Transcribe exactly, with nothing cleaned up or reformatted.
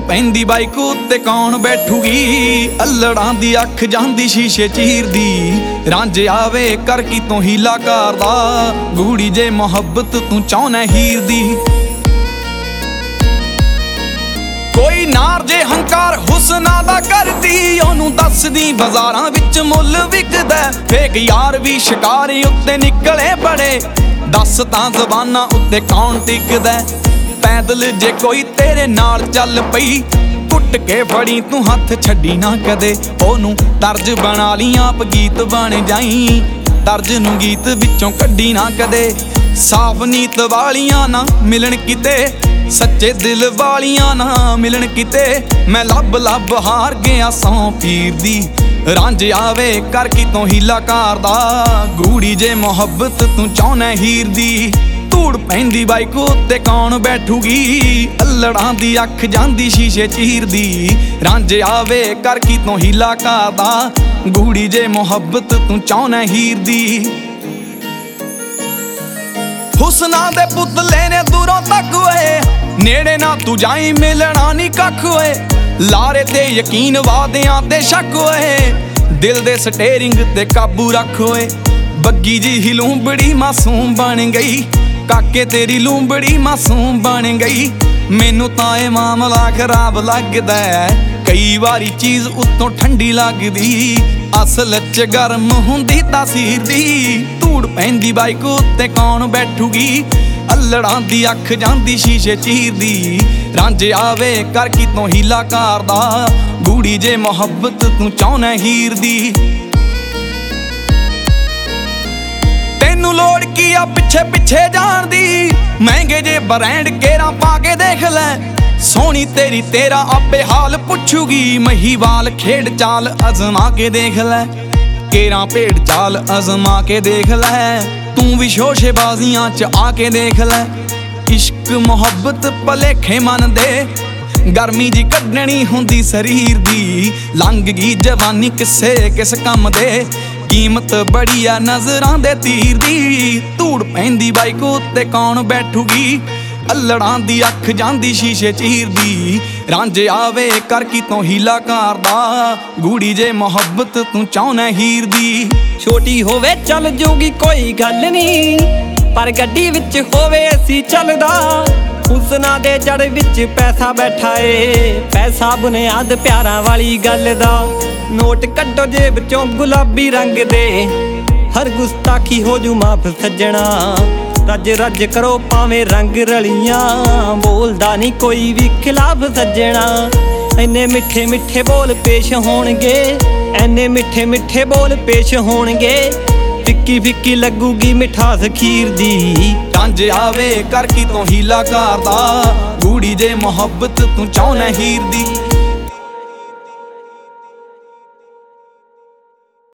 ਪੈਂਦੀ ਬਾਈਕ ਉੱਤੇ ਕੌਣ ਬੈਠੂਗੀ। ਅਲੜਾਂ ਦੀ ਅੱਖ ਜਾਂਦੀ ਸ਼ੀਸ਼ੇ ਚੀਰਦੀ। ਰਾਂਝੇ ਆਵੇ ਕਰ ਕੀ ਤੋਂ ਹੀਲਾ ਕਰਦਾ। ਗੂੜੀ ਜੇ ਮੁਹੱਬਤ ਤੂੰ ਚਾਹੁੰਨਾ ਹੀਰ ਦੀ। ਕੋਈ ਨਾਰ ਜੇ ਹੰਕਾਰ ਹੁਸਨਾਂ ਦਾ ਕਰਦੀ। ਉਹਨੂੰ ਦੱਸਦੀ ਬਾਜ਼ਾਰਾਂ ਵਿੱਚ ਮੁੱਲ ਵਿਕਦਾ। ਫੇਕ ਯਾਰ ਵੀ ਸ਼ਿਕਾਰੀ ਉੱਤੇ ਨਿਕਲੇ ਬੜੇ। ਦੱਸ ਤਾਂ ਜ਼ਬਾਨਾਂ ਉੱਤੇ ਕੌਣ ਟਿਕਦਾ। ਪੈਦਲ ਜੇ ਕੋਈ ਤੇਰੇ ਨਾਲ ਚੱਲ ਪਈ ਕੁੱਟ ਕੇ ਫੜੀ ਤੂੰ ਹੱਥ ਛੱਡੀ ਨਾ ਕਦੇ। ਉਹਨੂੰ ਤਰਜ ਬਣਾ ਲਈ ਆਪ ਗੀਤ ਬਣ ਜਾਈ। ਤਰਜ ਨੂੰ ਗੀਤ ਵਿੱਚੋਂ ਕੱਢੀ ਨਾ ਕਦੇ। ਸਾਫ਼ ਨੀਤ ਵਾਲੀਆਂ ਨਾ ਮਿਲਣ ਕਿਤੇ। ਸੱਚੇ ਦਿਲ ਵਾਲੀਆਂ ਨਾ ਮਿਲਣ ਕਿਤੇ। ਮੈਂ ਲੱਭ ਲੱਭ ਹਾਰ ਗਿਆ ਸੌ ਪੀਰ ਦੀ। ਰਾਂਝ ਆਵੇ ਕਰ ਕੀ ਤੋਂ ਹੀਲਾ ਕਰਦਾ। ਗੂੜੀ ਜੇ ਮੁਹੱਬਤ ਤੂੰ ਚਾਹੁੰਨਾ ਹੀਰ ਦੀ। ਧੂੜ ਪੈਂਦੀ ਬਾਈਕ ਉੱਤੇ ਕੌਣ ਬੈਠੂਗੀ। ਅਲੜਾਂ ਦੀ ਅੱਖ ਜਾਂਦੀ ਸ਼ੀਸ਼ੇ ਚੀਰਦੀ। ਰਾਂਝ ਆਵੇ ਕਰ ਕੀ ਤੋਂ ਹੀਲਾ ਕਰਦਾ। ਗੂੜੀ ਜੇ ਮੁਹੱਬਤ ਤੂੰ ਚਾਹੁੰਨਾ ਹੀਰ ਦੀ। ਹੁਸਨਾਂ ਦੇ ਪੁਤਲੇ ਨੇ ਦੂਰੋਂ ਤੱਕ ਓਏ। ਨੇੜੇ ਨਾ ਤੂੰ ਜਾਈ ਮਿਲਣਾ ਨੀ ਕੱਖ ਓਏ। ਲਾਰੇ ਤੇ ਯਕੀਨ ਵਾਦਿਆਂ ਤੇ ਸ਼ੱਕ ਓਏ। ਦਿਲ ਦੇ ਸਟੇਰਿੰਗ ਤੇ ਕਾਬੂ ਰੱਖ ਓਏ। ਬੱਗੀ ਜੀ ਹੀ ਲੂੰਬੜੀ ਮਾਸੂਮ ਬਣ ਗਈ। ਕਾਕੇ ਤੇਰੀ ਲੂੰਬੜੀ ਮਾਸੂਮ ਬਣ ਗਈ। ਮੈਨੂੰ ਤਾਂ ਇਹ ਮਾਮਲਾ ਖਰਾਬ ਲੱਗਦਾ। ਕਈ ਵਾਰੀ ਚੀਜ਼ ਉੱਤੋਂ ਠੰਡੀ ਲੱਗਦੀ। ਅਸਲ ਚ ਗਰਮ ਹੁੰਦੀ ਤਾਸੀਰ ਦੀ। ਧੂੜ ਪੈਂਦੀ ਬਾਈਕ ਉੱਤੇ ਕੌਣ ਬੈਠੂਗੀ। ਅਲੜਾਂ ਦੀ ਅੱਖ ਜਾਂਦੀ ਸ਼ੀਸ਼ੇ ਚੀਰਦੀ। ਰਾਂਝ ਆਵੇ ਕਰ ਕੀ ਤੋਂ ਹੀਲਾ ਕਰਦਾ। ਗੂੜੀ ਜੇ ਮੁਹੱਬਤ ਤੂੰ ਚਾਹੁੰਨਾ ਹੀਰ ਦੀ। ਤੈਨੂੰ ਲੋੜ ਕੀ ਆ ਪਿੱਛੇ ਪਿੱਛੇ ਜਾਣ ਦੀ। ਮਹਿੰਗੇ ਜੇ ਬ੍ਰਾਂਡ ਕੇਰਾਂ ਪਾ ਕੇ ਦੇਖ ਲੈ। ਸੋਹਣੀ ਤੇਰੀ ਤੇਰਾ ਆਪੇ ਹਾਲ ਪੁੱਛੂਗੀ। ਮਹੀਵਾਲ ਖੇਡ ਚਾਲ ਅਜ਼ਮਾ ਕੇ ਦੇਖ ਲੈ। ਕੇਰਾਂ ਭੇਡ ਚਾਲ ਅਜ਼ਮਾ ਕੇ ਦੇਖ ਲੈ। ਤੂੰ ਵੀ ਸ਼ੋਸ਼ੇਬਾਜ਼ੀਆਂ ਚ ਆ ਕੇ ਦੇਖ ਲੈ। ਇਸ਼ਕ ਮੁਹੱਬਤ ਭਲੇਖੇ ਮਨ ਦੇ। ਗਰਮੀ ਜੀ ਕੱਢਣੀ ਹੁੰਦੀ ਸਰੀਰ ਦੀ। ਲੰਘ ਗਈ ਜਵਾਨੀ ਕਿਸੇ ਕਿਸ ਕੰਮ ਦੇ। ਕੀਮਤ ਬੜੀ ਆ ਨਜ਼ਰਾਂ ਦੇ ਤੀਰ ਦੀ। ਧੂੜ ਪੈਂਦੀ ਬਾਈਕ ਉੱਤੇ ਕੌਣ ਬੈਠੂਗੀ। ਅਲੜਾਂ ਦੀ ਅੱਖ ਜਾਂਦੀ ਸ਼ੀਸ਼ੇ ਚੀਰਦੀ। ਰਾਂਝ ਆਵੇ ਕਰ ਕੀ ਤੋਂ ਹੀਲਾ ਕਰਦਾ। ਗੂੜੀ ਜੇ ਮੁਹੱਬਤ ਤੂੰ ਚਾਹੁੰਨਾ ਹੀਰ ਦੀ। ਛੋਟੀ ਹੋਵੇ ਚੱਲ ਜੂਗੀ ਕੋਈ ਗੱਲ ਨੀ। ਪਰ ਗੱਡੀ ਵਿੱਚ ਹੋਵੇ ਅਸੀਂ ਚੱਲਦਾ। ਹੁਸਨਾਂ ਦੇ ਜੜ ਵਿੱਚ ਪੈਸਾ ਬੈਠਾ ਏ। ਪੈਸਾ ਬੁਨਿਆਦ ਪਿਆਰਾਂ ਵਾਲੀ ਗੱਲ ਦਾ। ਨੋਟ ਕੱਢੋ ਜੇਬ ਚੋਂ ਗੁਲਾਬੀ ਰੰਗ ਦੇ। ਹਰ ਗੁਸਤਾਖੀ ਹੋ ਜੂ ਮਾਫ ਸੱਜਣਾ। ਰੱਜ ਰੱਜ ਕਰੋ ਭਾਵੇਂ ਰੰਗ ਰਲੀਆਂ। ਬੋਲਦਾ ਨਹੀਂ ਕੋਈ ਵੀ ਖਿਲਾਫ ਸੱਜਣਾ। ਐਨੇ ਮਿੱਠੇ ਮਿੱਠੇ ਬੋਲ ਪੇਸ਼ ਹੋਣਗੇ। ਐਨੇ ਮਿੱਠੇ ਮਿੱਠੇ ਬੋਲ ਪੇਸ਼ ਹੋਣਗੇ। ਫਿੱਕੀ ਫਿੱਕੀ ਲੱਗੂਗੀ ਮਿਠਾਸ ਖੀਰ ਦੀ। ਰਾਂਝ ਆਵੇ ਕਰ ਕੀ ਤੋਂ ਹੀਲਾ ਕਰਦਾ। ਗੂੜੀ ਜੇ ਮੁਹੱਬਤ ਤੂੰ ਚਾਹੁੰਨਾ ਹੀਰ ਦੀ।